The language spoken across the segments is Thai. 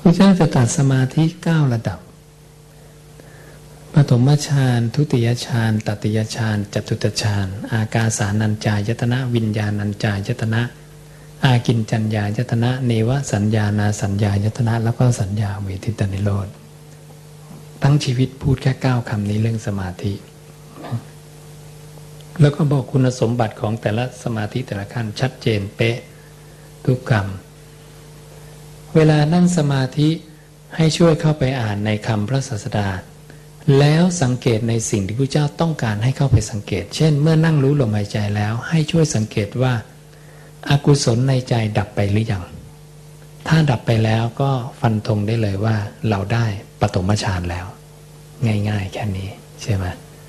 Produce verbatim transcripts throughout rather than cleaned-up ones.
ระเจ้าจะตรัสสมาธิเก้าระดับปฐมฌานทุติยฌานตติยฌานจตุตฌานอากาสานัญจายตนะวิญญาณัญจายตนะอากินจัญญายตนะเนวสัญญานาสัญญายตนะแล้วก็สัญญาเวทิตนิโรธทั้งชีวิตพูดแค่เก้าคำนี้เรื่องสมาธิแล้วก็บอกคุณสมบัติของแต่ละสมาธิแต่ละขั้นชัดเจนเป๊ะทุกคำเวลานั่งสมาธิให้ช่วยเข้าไปอ่านในคำพระศาสดาแล้วสังเกตในสิ่งที่พระเจ้าต้องการให้เข้าไปสังเกตเช่นเมื่อนั่งรู้ลมหายใจแล้วให้ช่วยสังเกตว่าอกุศลในใจดับไปหรือยังถ้าดับไปแล้วก็ฟันธงได้เลยว่าเราได้ปฐมฌานแล้วง่ายๆแค่นี้ใช่ไหม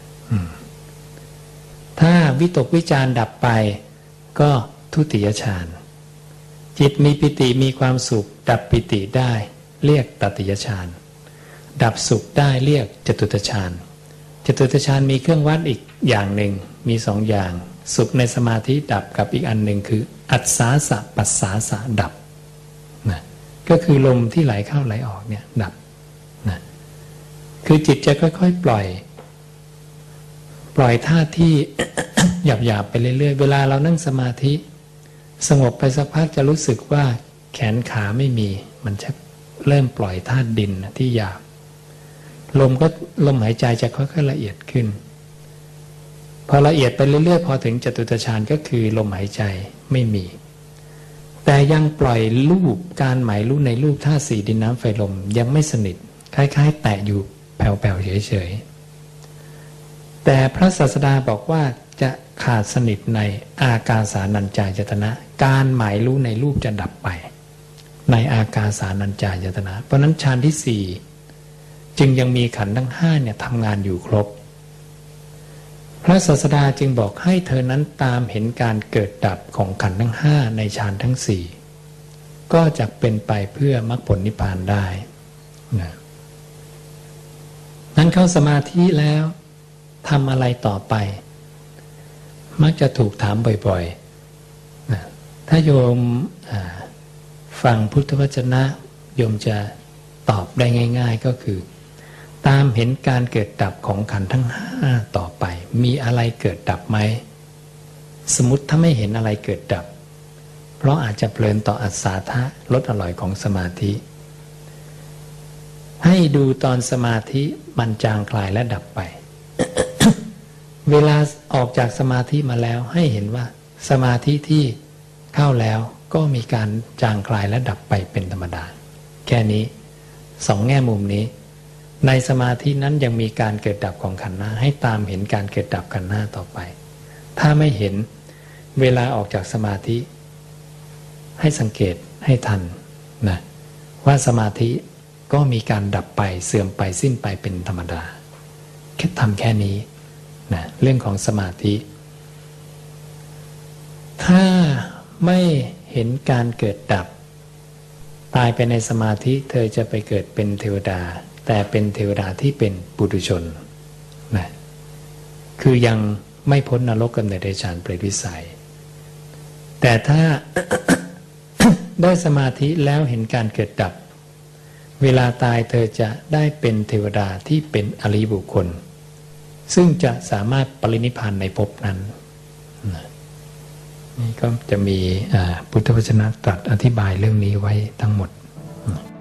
ถ้าวิตกวิจารดับไปก็ทุติยฌานจิตมีปิติมีความสุขดับปิติได้เรียกตติยฌานดับสุขได้เรียกจตุตฌานจตุตฌานมีเครื่องวัดอีกอย่างหนึ่งมีสองอย่างสุขในสมาธิดับกับอีกอันหนึ่งคืออัศสาสะปัสสาสะดับนะก็คือลมที่ไหลเข้าไหลออกเนี่ยดับนะคือจิตจะค่อยๆปล่อยปล่อยท่าที่ หยาบๆไปเรื่อยๆเวลาเรานั่งสมาธิสงบไปสักพักจะรู้สึกว่าแขนขาไม่มีมันจะเริ่มปล่อยธาตุดินที่หยาบลมก็ลมหายใจจะค่อยๆละเอียดขึ้นพอละเอียดไปเรื่อยๆพอถึงจตุตฌานก็คือลมหายใจไม่มีแต่ยังปล่อยรูปการหมายรู้ในรูปธาตุสี่ดินน้ำไฟลมยังไม่สนิทคล้ายๆแตะอยู่แผ่วๆเฉยๆแต่พระศาสดาบอกว่าจะขาดสนิทในอากาสานัญจายตนะการหมายรู้ในรูปจะดับไปในอากาสานัญจายตนะเพราะนั้นฌานที่สี่จึงยังมีขันธ์ทั้งห้าเนี่ยทำงานอยู่ครบพระศาสดาจึงบอกให้เธอนั้นตามเห็นการเกิดดับของขันธ์ทั้งห้าในฌานทั้งสี่ก็จะเป็นไปเพื่อมรรคผลนิพพานได้นะนั้นเข้าสมาธิแล้วทำอะไรต่อไปมักจะถูกถามบ่อยๆนะถ้าโยมฟังพุทธวจนะโยมจะตอบได้ง่ายๆก็คือตามเห็นการเกิดดับของขันธ์ทั้งห้าต่อไปมีอะไรเกิดดับไหมสมมติถ้าไม่เห็นอะไรเกิดดับเพราะอาจจะเพลินต่ออัศทะรสอร่อยของสมาธิให้ดูตอนสมาธิมันจางคลายและดับไป เวลาออกจากสมาธิมาแล้วให้เห็นว่าสมาธิที่เข้าแล้วก็มีการจางคลายและดับไปเป็นธรรมดาแค่นี้สองแง่มุมนี้ในสมาธินั้นยังมีการเกิดดับของขันธ์ห้าให้ตามเห็นการเกิดดับขันธ์ห้าต่อไปถ้าไม่เห็นเวลาออกจากสมาธิให้สังเกตให้ทันนะว่าสมาธิก็มีการดับไปเสื่อมไปสิ้นไปเป็นธรรมดาแค่ทำแค่นี้นะเรื่องของสมาธิถ้าไม่เห็นการเกิดดับตายไปในสมาธิเธอจะไปเกิดเป็นเทวดาแต่เป็นเทวดาที่เป็นปุถุชนนะคือยังไม่พ้นนรกกำเนิดเดชานเปรตวิสัยแต่ถ้า ได้สมาธิแล้วเห็นการเกิดดับเวลาตายเธอจะได้เป็นเทวดาที่เป็นอริยบุคคลซึ่งจะสามารถปรินิพพานในภพนั้นนะนี่ก็จะมีพุทธวจนะตรัสอธิบายเรื่องนี้ไว้ทั้งหมด